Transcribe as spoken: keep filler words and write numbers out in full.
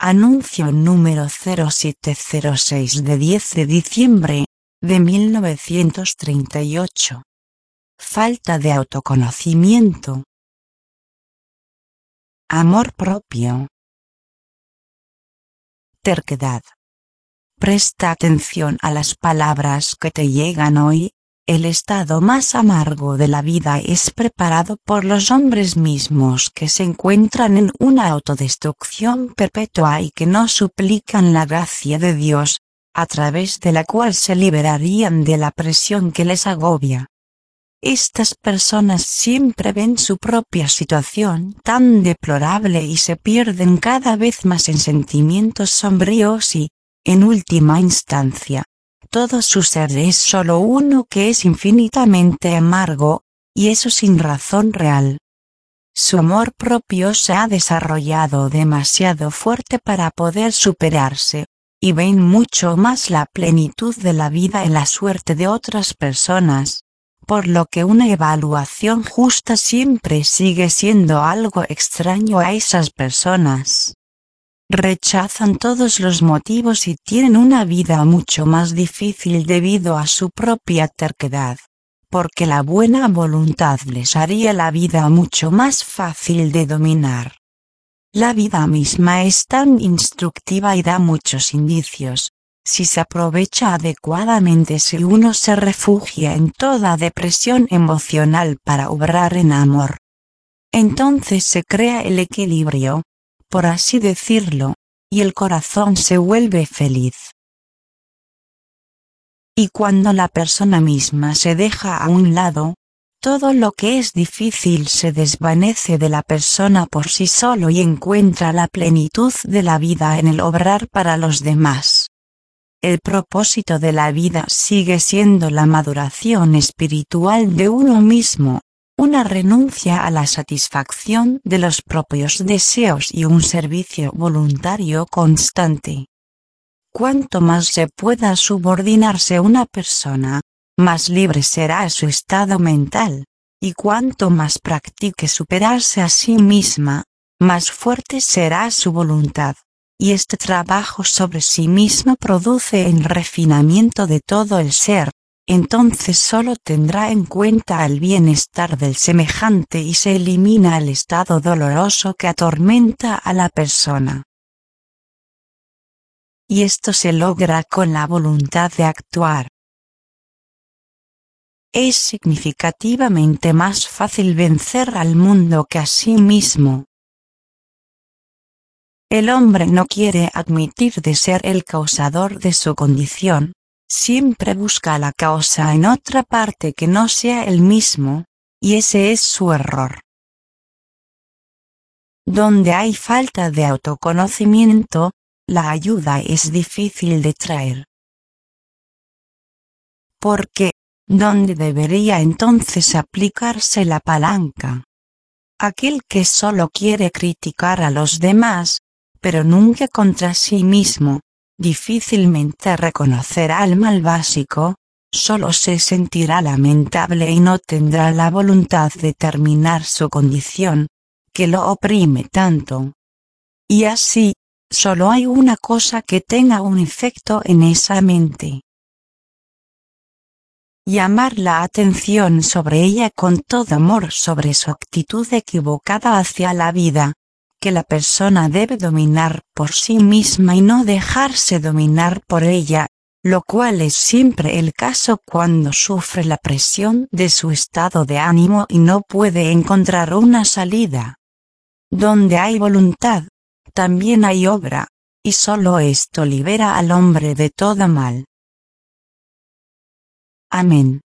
Anuncio número cero siete cero seis de diez de diciembre de mil novecientos treinta y ocho. Falta de autoconocimiento. Amor propio. Terquedad. Presta atención a las palabras que te llegan hoy. El estado más amargo de la vida es preparado por los hombres mismos que se encuentran en una autodestrucción perpetua y que no suplican la gracia de Dios, a través de la cual se liberarían de la presión que les agobia. Estas personas siempre ven su propia situación tan deplorable y se pierden cada vez más en sentimientos sombríos y, en última instancia, todo su ser es solo uno que es infinitamente amargo, y eso sin razón real. Su amor propio se ha desarrollado demasiado fuerte para poder superarse, y ven mucho más la plenitud de la vida en la suerte de otras personas, por lo que una evaluación justa siempre sigue siendo algo extraño a esas personas. Rechazan todos los motivos y tienen una vida mucho más difícil debido a su propia terquedad, porque la buena voluntad les haría la vida mucho más fácil de dominar. La vida misma es tan instructiva y da muchos indicios, si se aprovecha adecuadamente, si uno se refugia en toda depresión emocional para obrar en amor. Entonces se crea el equilibrio, por así decirlo, y el corazón se vuelve feliz. Y cuando la persona misma se deja a un lado, todo lo que es difícil se desvanece de la persona por sí solo y encuentra la plenitud de la vida en el obrar para los demás. El propósito de la vida sigue siendo la maduración espiritual de uno mismo, una renuncia a la satisfacción de los propios deseos y un servicio voluntario constante. Cuanto más se pueda subordinarse una persona, más libre será su estado mental, y cuanto más practique superarse a sí misma, más fuerte será su voluntad, y este trabajo sobre sí mismo produce el refinamiento de todo el ser. Entonces solo tendrá en cuenta el bienestar del semejante y se elimina el estado doloroso que atormenta a la persona. Y esto se logra con la voluntad de actuar. Es significativamente más fácil vencer al mundo que a sí mismo. El hombre no quiere admitir de ser el causador de su condición. Siempre busca la causa en otra parte que no sea él mismo, y ese es su error. Donde hay falta de autoconocimiento, la ayuda es difícil de traer. Porque, ¿dónde debería entonces aplicarse la palanca? Aquel que solo quiere criticar a los demás, pero nunca contra sí mismo, difícilmente reconocerá el mal básico, solo se sentirá lamentable y no tendrá la voluntad de terminar su condición, que lo oprime tanto. Y así, solo hay una cosa que tenga un efecto en esa mente. Llamar la atención sobre ella con todo amor sobre su actitud equivocada hacia la vida, que la persona debe dominar por sí misma y no dejarse dominar por ella, lo cual es siempre el caso cuando sufre la presión de su estado de ánimo y no puede encontrar una salida. Donde hay voluntad, también hay obra, y solo esto libera al hombre de todo mal. Amén.